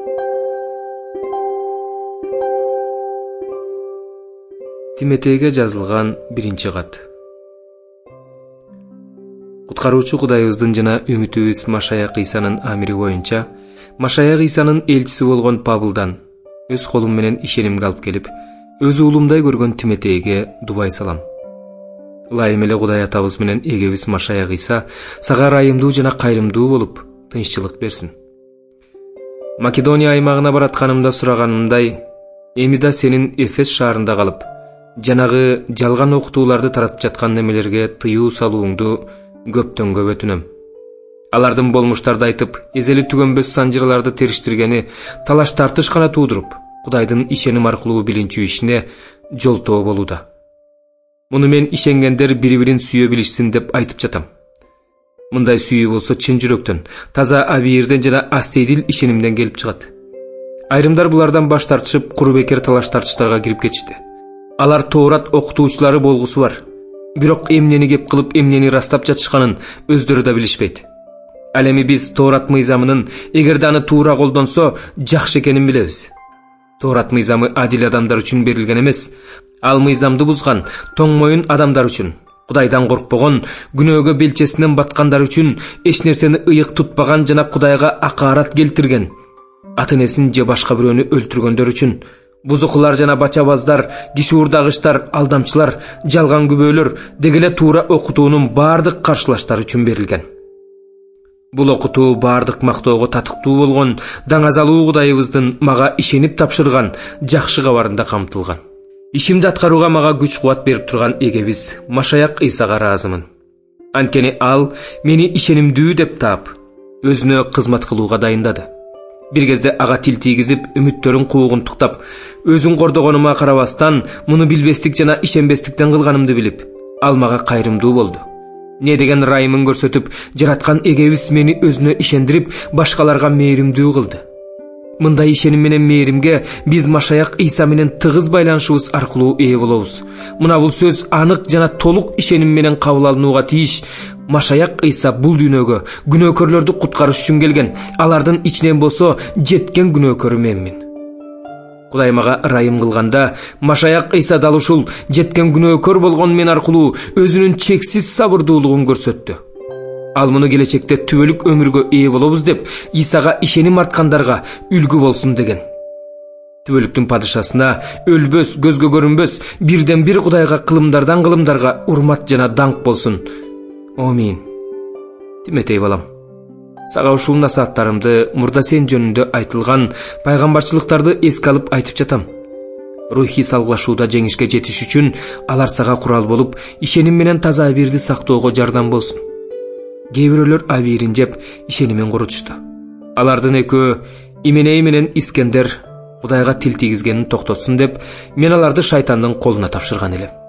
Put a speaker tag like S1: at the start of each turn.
S1: Тиметейге жазылган биринчи кат. Куткаруучу Кудайыбыздын жана үмүтүбүз Машаяк Ыйсанын амири боюнча, Машаяк Ыйсанын элчиси болгон Павылдан өз колум менен ишенимге алып келип, өз уулумдай көргөн Тиметейге дубай салам. Ылайым эле Кудай атабыз менен эгебиз Машаяк Ыйса сага ырайымдуу жана кайрымдуу болуп, тынччылык берсин. Македония аймагына баратканымда сураганымдай, эми да сенин Эфес шаарында калып, жанагы жалган окутууларды таратып жаткан немелерге тыюу салууңду көптөн көп өтүнөм. Алардын болмуштарды айтып, эзели түгөнбөс санжыраларды териштиргени талаш тартыш гана туудуруп, Кудайдын ишеним аркылуу билинчүү ишине жолтоо болууда. Муну мен ишенгендер бири-бирин сүйө билишсин деп айтып жатам. Мындай сүйүү болсо чын жүрөктөн, таза абийирден жана астейдил ишенимден келип чыгат. Айрымдар булардан баш тартышып, куру бекер талаш тартыштарга кирип кетишти. Алар Тоорат окутуучулары болгусу бар. Бирок эмнени кеп кылып эмнени растап жатышканын өздөрү да билишпейт. Ал эми биз Тоорат мыйзамынын эгерде аны туура колдонсо жакшы экенин билебиз. Тоорат мыйзамы адил адамдар үчүн берилген эмес. Ал мыйзамды бузган тоң моюн адамдар үчүн, Кудайдан коркпогон, күнөөгө белчесинен баткандар үчүн, эч нерсени ыйык тутпаган жана Кудайга акаарат келтирген, ата-энесин же башка бирөөнү өлтүргөндөр үчүн, бузукулар жана бачабаздар, киши урдагычтар, алдамчылар, жалган күбөлөр, дегеле туура окутуунун бардык каршылаштары үчүн берилген. Бул окутуу бардык мактоого татыктуу болгон даңазалуу Кудайыбыздын мага ишенип тапшырган жакшы кабарында камтылган. Ишимди аткарууга мага күч-кубат берип турган эгебиз Машаяк Ыйсага ыраазымын. Анткени ал мени ишенимдүү деп таап, өзүнө кызмат кылууга дайындады. Бир кезде ага тил тийгизип, үмүттөрүн куугунтуктап, өзүн кордогонума карабастан, муну билбестик жана ишенбестиктен кылганымды билип, ал мага кайрымдуу болду. Не деген ырайымын көрсөтүп, жараткан эгебиз мени өзүнө ишендирип, башкаларга мээримдүү кылды. Мындай ишеним менен мээримге биз Машаяк Ыйса менен тыгыз байланышыбыз аркылуу ээ болобуз. Мына бул сөз анык жана толук ишеним менен кабыл алынууга тийиш. Машаяк Ыйса бул дүйнөгө күнөөкөрлөрдү куткарыш үчүн келген. Алардын ичинен болсо жеткен күнөөкөрү менмин. Кудай мага ырайым кылганда, Машаяк Ыйса дал ушул жеткен күнөөкөр болгон мен аркылуу өзүнүн чексиз сабырдуулугун көрсөттү. Ал муну келечекте түбөлүк өмүргө ээ болобуз деп, Исага ишеним арткандарга үлгү болсун деген. Түбөлүктүн падышасына өлбөс, көзгө көрүнбөс, бирден бир Кудайга кылымдардан кылымдарга урмат жана даңк болсун. Амин. Тиметей балам, сага ушул насааттарымды мурда сен жөнүндө айтылган пайгамбарчылыктарды эске алып айтып жатам. Рухий салгылашууда жеңишке жетиш үчүн алар сага курал болуп, ишеним менен таза абийирди сактоого жардам болсун. Кээ бирөөлөр абийирин жеп, ишенимин курутушту. Алардын экөө Именей менен Искендер Кудайга тил тийгизгенин токтотсун деп, мен аларды шайтандын колуна тапшырган элем.